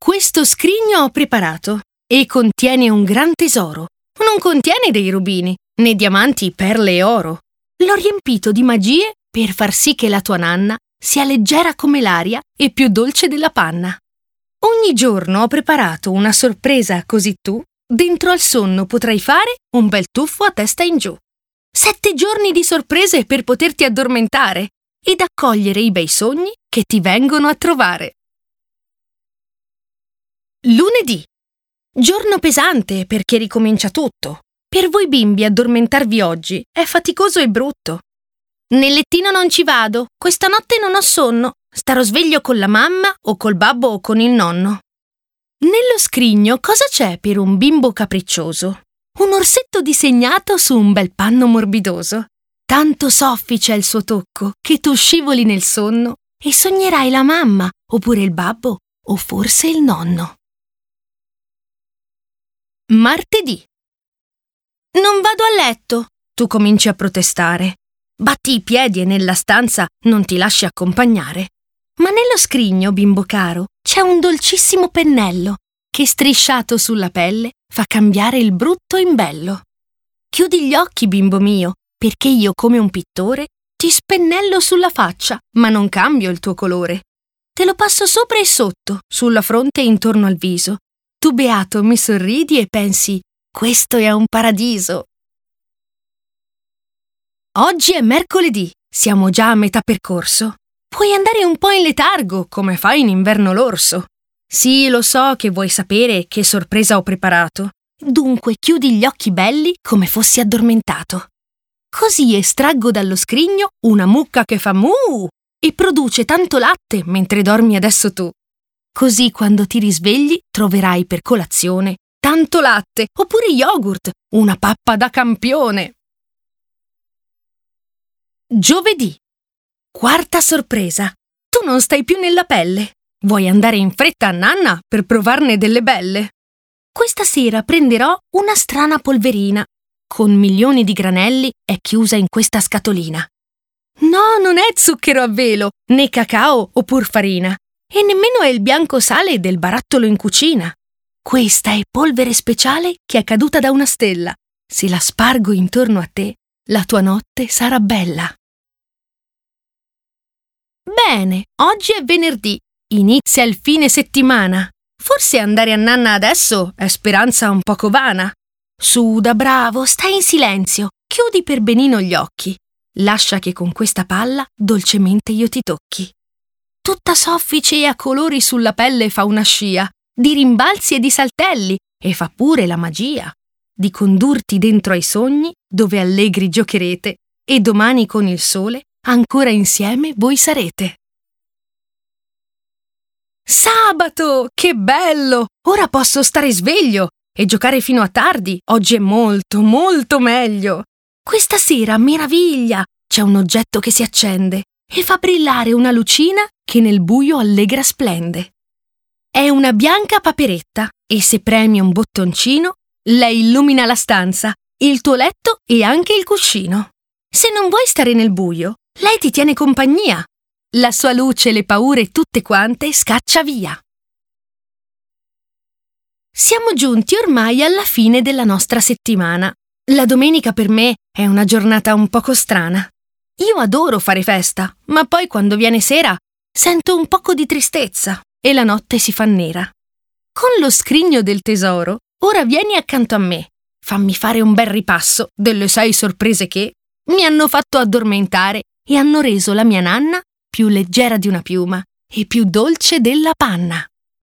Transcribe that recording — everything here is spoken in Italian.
Questo scrigno ho preparato e contiene un gran tesoro. Non contiene dei rubini, né diamanti, perle e oro. L'ho riempito di magie per far sì che la tua nanna sia leggera come l'aria e più dolce della panna. Ogni giorno ho preparato una sorpresa così tu, dentro al sonno, potrai fare un bel tuffo a testa in giù. 7 giorni di sorprese per poterti addormentare ed accogliere i bei sogni che ti vengono a trovare. Lunedì. Giorno pesante perché ricomincia tutto. Per voi bimbi addormentarvi oggi è faticoso e brutto. Nel lettino non ci vado, questa notte non ho sonno, starò sveglio con la mamma o col babbo o con il nonno. Nello scrigno cosa c'è per un bimbo capriccioso? Un orsetto disegnato su un bel panno morbidoso. Tanto soffice è il suo tocco che tu scivoli nel sonno e sognerai la mamma, oppure il babbo, o forse il nonno. Martedì. Non vado a letto, tu cominci a protestare. Batti i piedi e nella stanza non ti lasci accompagnare. Ma nello scrigno, bimbo caro, c'è un dolcissimo pennello che strisciato sulla pelle fa cambiare il brutto in bello. Chiudi gli occhi, bimbo mio, perché io come un pittore ti spennello sulla faccia, ma non cambio il tuo colore. Te lo passo sopra e sotto, sulla fronte e intorno al viso. Tu beato mi sorridi e pensi, questo è un paradiso. Oggi è mercoledì, siamo già a metà percorso. Puoi andare un po' in letargo, come fai in inverno l'orso. Sì, lo so che vuoi sapere che sorpresa ho preparato. Dunque chiudi gli occhi belli come fossi addormentato. Così estraggo dallo scrigno una mucca che fa mu e produce tanto latte mentre dormi adesso tu. Così quando ti risvegli troverai per colazione tanto latte oppure yogurt, una pappa da campione. Giovedì. Quarta sorpresa. Tu non stai più nella pelle. Vuoi andare in fretta a nanna per provarne delle belle? Questa sera prenderò una strana polverina. Con milioni di granelli è chiusa in questa scatolina. No, non è zucchero a velo, né cacao o pur farina. E nemmeno è il bianco sale del barattolo in cucina. Questa è polvere speciale che è caduta da una stella. Se la spargo intorno a te, la tua notte sarà bella. Bene, oggi è venerdì. Inizia il fine settimana. Forse andare a nanna adesso è speranza un poco vana. Su, da bravo, stai in silenzio. Chiudi per benino gli occhi. Lascia che con questa palla dolcemente io ti tocchi. Tutta soffice e a colori sulla pelle fa una scia, di rimbalzi e di saltelli, e fa pure la magia di condurti dentro ai sogni dove allegri giocherete e domani con il sole ancora insieme voi sarete. Sabato! Che bello! Ora posso stare sveglio e giocare fino a tardi. Oggi è molto, molto meglio. Questa sera, meraviglia, c'è un oggetto che si accende e fa brillare una lucina che nel buio allegra splende. È una bianca paperetta e se premi un bottoncino, lei illumina la stanza, il tuo letto e anche il cuscino. Se non vuoi stare nel buio, lei ti tiene compagnia. La sua luce le paure tutte quante scaccia via. Siamo giunti ormai alla fine della nostra settimana. La domenica per me è una giornata un poco strana. Io adoro fare festa, ma poi quando viene sera sento un poco di tristezza e la notte si fa nera. Con lo scrigno del tesoro, ora vieni accanto a me. Fammi fare un bel ripasso delle 6 sorprese che mi hanno fatto addormentare e hanno reso la mia nanna più leggera di una piuma e più dolce della panna.